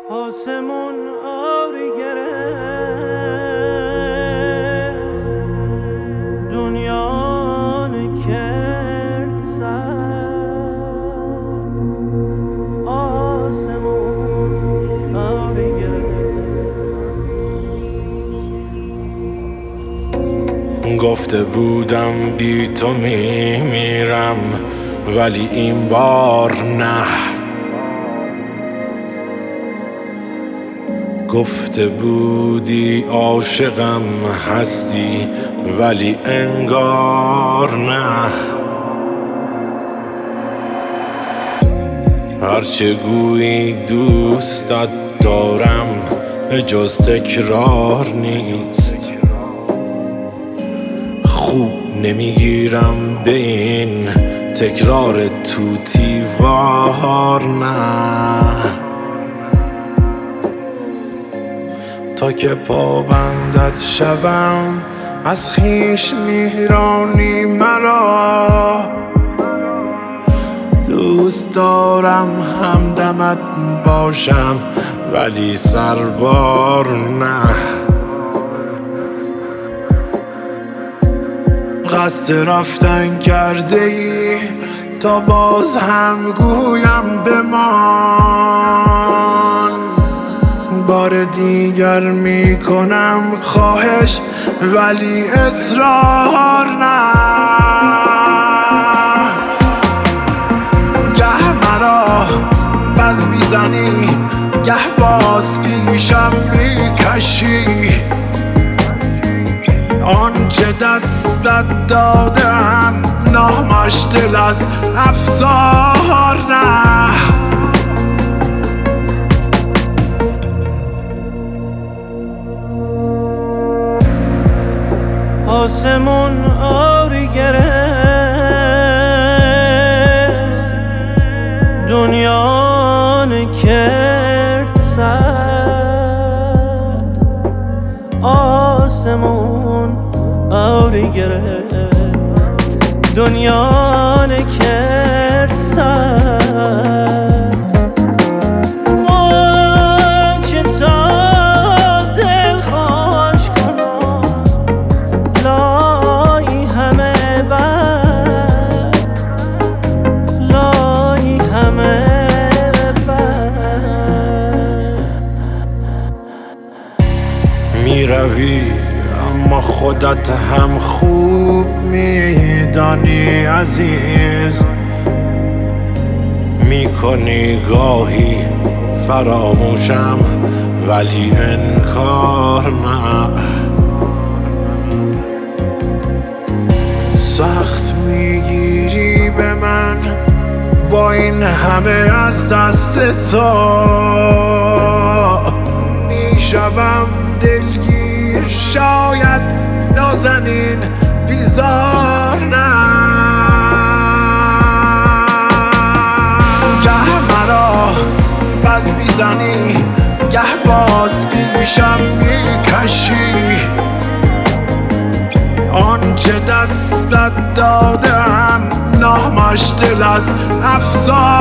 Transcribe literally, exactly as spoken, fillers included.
آسمون آری گرفت، دنیا کرد سرد. آسمون آری گرفت. گفته بودم بی تو میمیرم، ولی این بار نه. گفته بودی عاشقم هستی، ولی انگار نه. هرچه گویی دوستت دارم جز تکرار نیست. خوب نمیگیرم به این تکرار توتی وار نه. تا که پابندت شوم از خویش میرانی مرا. دوست دارم همدمت باشم ولی سربار نه. قصد رفتن کرده ای تا باز هم گویم بمان. بار دیگر میکنم خواهش ولی اصرار نه. گه مرا بز میزنی گه باز پیشم میکشی. آنچه دستت دادم نامش دل از افسار نه. آسمون آری گرفت، دنیا کرد سرد. آسمون آری گرفت، دنیا کرد سرد. می روی اما خودت هم خوب میدانی عزیز. می کنی گاهی فراموشم ولی انکار نه. سخت میگیری به من با این همه از دست تو. میشوم دلگیر شاید نازنین بیزار نه. گه مرا بز میزنی گه باز پیشم میکشی. آنچه دستت دادم نامش دل از افسار